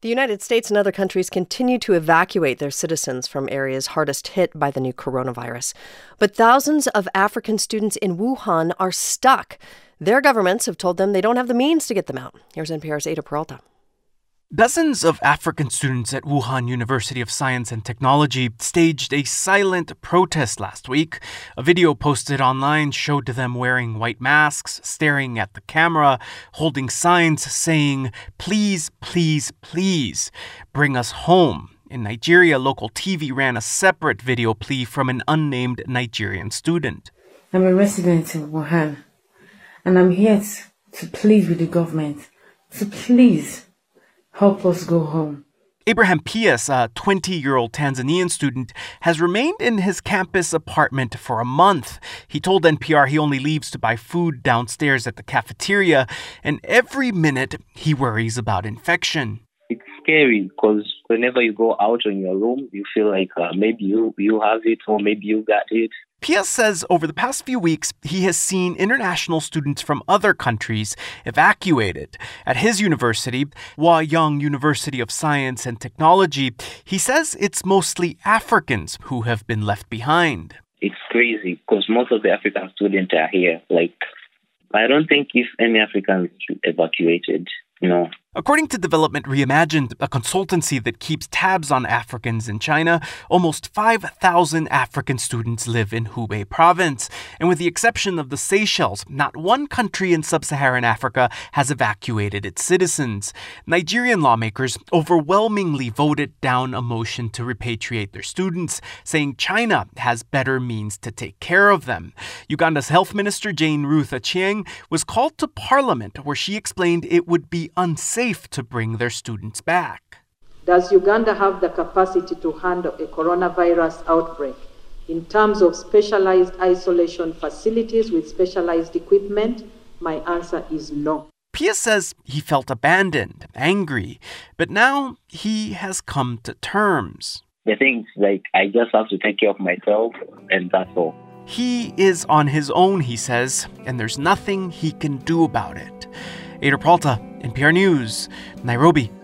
The United States and other countries continue to evacuate their citizens from areas hardest hit by the new coronavirus. But thousands of African students in Wuhan are stuck. Their governments have told them they don't have the means to get them out. Here's NPR's Ada Peralta. Dozens of African students at Wuhan University of Science and Technology staged a silent protest last week. A video posted online showed them wearing white masks, staring at the camera, holding signs saying, "Please, please, please, bring us home." In Nigeria, local TV ran a separate video plea from an unnamed Nigerian student. I'm a resident in Wuhan, and I'm here to plead with the government to please help us go home. Abraham Pius, a 20-year-old Tanzanian student, has remained in his campus apartment for a month. He told NPR he only leaves to buy food downstairs at the cafeteria, and every minute he worries about infection. It's scary because whenever you go out on your room, you feel like maybe you have it or maybe you got it. Pius says over the past few weeks, he has seen international students from other countries evacuated. At his university, Hua-Young University of Science and Technology, he says it's mostly Africans who have been left behind. It's crazy because most of the African students are here. I don't think if any Africans evacuated, no. According to Development Reimagined, a consultancy that keeps tabs on Africans in China, almost 5,000 African students live in Hubei province. And with the exception of the Seychelles, not one country in sub-Saharan Africa has evacuated its citizens. Nigerian lawmakers overwhelmingly voted down a motion to repatriate their students, saying China has better means to take care of them. Uganda's Health Minister Jane Ruth Aceng was called to Parliament, where she explained it would be unsafe to bring their students back. Does Uganda have the capacity to handle a coronavirus outbreak in terms of specialized isolation facilities with specialized equipment? My answer is no. Pius says he felt abandoned, angry, but now he has come to terms. The thing is, I just have to take care of myself, and that's all. He is on his own, he says, and there's nothing he can do about it. Ada Peralta, NPR News, Nairobi.